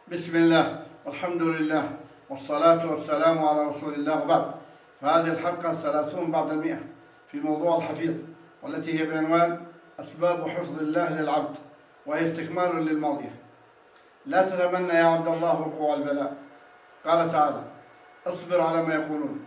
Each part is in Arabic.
بسم الله والحمد لله والصلاة والسلام على رسول الله وبعد. فهذه الحلقة 30 بعد 100 في موضوع الحفيظ، والتي هي بعنوان أسباب حفظ الله للعبد، وهي استكمال للماضية. لا تتمنى يا عبد الله وقوع البلاء. قال تعالى: اصبر على ما يقولون.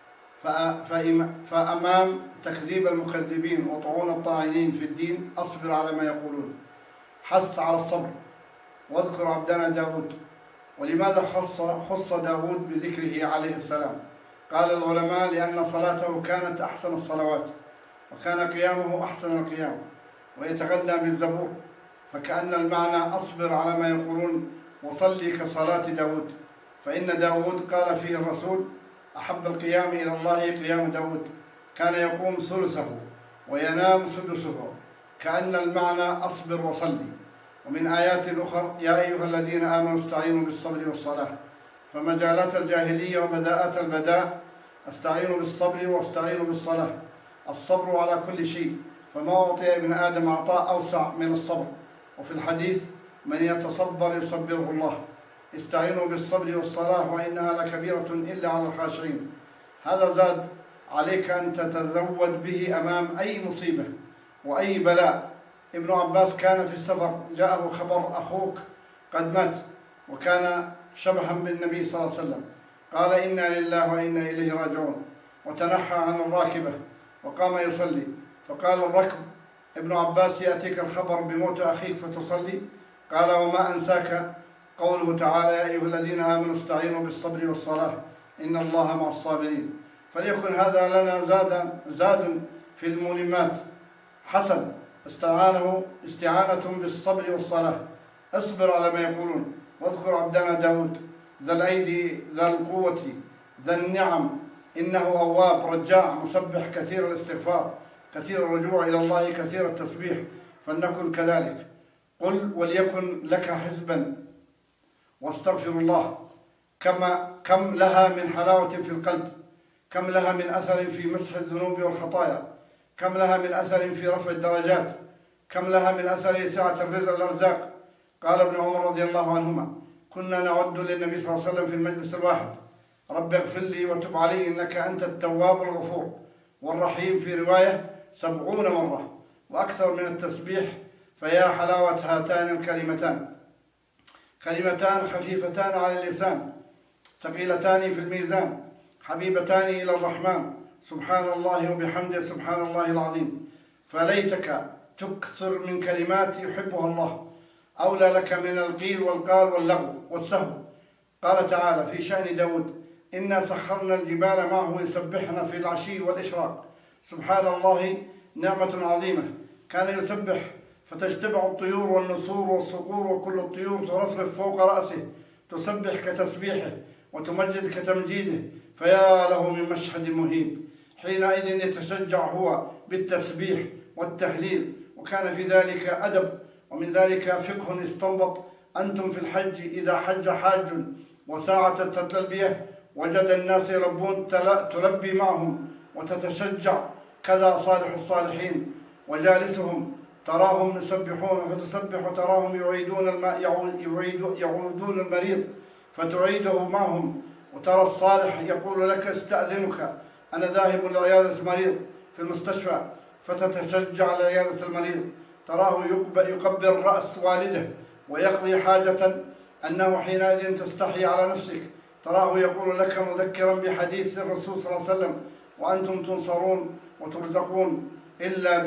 فأمام تكذيب المكذبين وطعون الطاعنين في الدين أصبر على ما يقولون، حث على الصبر. واذكر عبدنا داود. ولماذا خص داود بذكره عليه السلام؟ قال العلماء: لأن صلاته كانت أحسن الصلوات، وكان قيامه أحسن القيام، ويتغنى بالزبور، فكأن المعنى أصبر على ما يقولون وصلي كصلاة داود. فإن داود قال فيه الرسول: أحب القيام إلى الله قيام داود، كان يقوم ثلثه وينام سدسه، كأن المعنى أصبر وصلي. ومن آيات أخرى: يا أيها الذين آمنوا استعينوا بالصبر والصلاة. فمجالات الجاهلية وبداءات البداء: استعينوا بالصبر واستعينوا بالصلاة. الصبر على كل شيء، فما أعطي ابن آدم عطاء أوسع من الصبر. وفي الحديث: من يتصبر يصبره الله. استعينوا بالصبر والصلاة وإنها لكبيرة إلا على الخاشعين. هذا زاد عليك أن تتزود به أمام أي مصيبة وأي بلاء. ابن عباس كان في السفر، جاءه خبر أخوك قد مات، وكان شبها بالنبي صلى الله عليه وسلم. قال: إنا لله وإنا إليه راجعون، وتنحى عن الراكبة وقام يصلي. فقال الركب: ابن عباس يأتيك الخبر بموت أخيك فتصلي؟ قال: وما أنساك قوله تعالى: يا أيها الذين آمنوا استعينوا بالصبر والصلاة إن الله مع الصابرين. فليكن هذا لنا زاد في الملمات. حسن استعانة بالصبر والصلاة. اصبر على ما يقولون. واذكر عبدنا داود ذا الأيدي ذا القوة ذا النعم، إنه أواب رجاع مسبح كثير الاستغفار، كثير الرجوع إلى الله، كثير التسبيح، فلنكن كذلك. قل وليكن لك حزبا واستغفر الله. كم لها من حلاوة في القلب، كم لها من أثر في مسح الذنوب والخطايا، كم لها من أثر في رفع الدرجات، كم لها من أثر سعة الرزق الأرزاق. قال ابن عمر رضي الله عنهما: كنا نعد للنبي صلى الله عليه وسلم في المجلس الواحد: رب اغفر لي وتب علي إنك أنت التواب الغفور، والرحيم في رواية 70 مرة، وأكثر من التسبيح. فيا حلاوة هاتان الكلمتان، كلمتان خفيفتان على اللسان، ثقيلتان في الميزان، حبيبتان إلى الرحمن، سبحان الله وبحمده سبحان الله العظيم. فليتك تكثر من كلمات يحبها الله، أولى لك من القيل والقال واللغو والسهو. قال تعالى في شأن داود: إنا سخرنا الجبال معه يسبحن في العشي والإشراق. سبحان الله نعمة عظيمة. كان يسبح فتجتمع الطيور والنسور والصقور وكل الطيور ترفرف فوق رأسه، تسبح كتسبيحه وتمجد كتمجيده. فيا له من مشهد مهيب. حينئذ يتشجع هو بالتسبيح والتهليل، وكان في ذلك أدب. ومن ذلك فقه استنبط: أنتم في الحج إذا حج حاج وساعة التلبية وجد الناس يلبون تلبي معهم وتتشجع، كذا صالح الصالحين وجالسهم تراهم يسبحون فتسبح، وتراهم يعودون المريض فتعيده معهم، وترى الصالح يقول لك: استأذنك أنا ذاهب لعيادة المريض في المستشفى، فتتشجع لعيادة المريض. تراه يقبل رأس والده ويقضي حاجة أنه حينئذ تستحي على نفسك. تراه يقول لك مذكرا بحديث الرسول صلى الله عليه وسلم: وأنتم تنصرون وترزقون إلا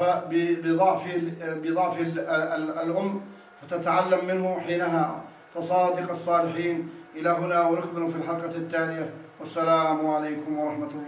بضعف الأم، فتتعلم منه حينها. فصادق الصالحين. إلى هنا ونكمل في الحلقة التالية، والسلام عليكم ورحمة الله.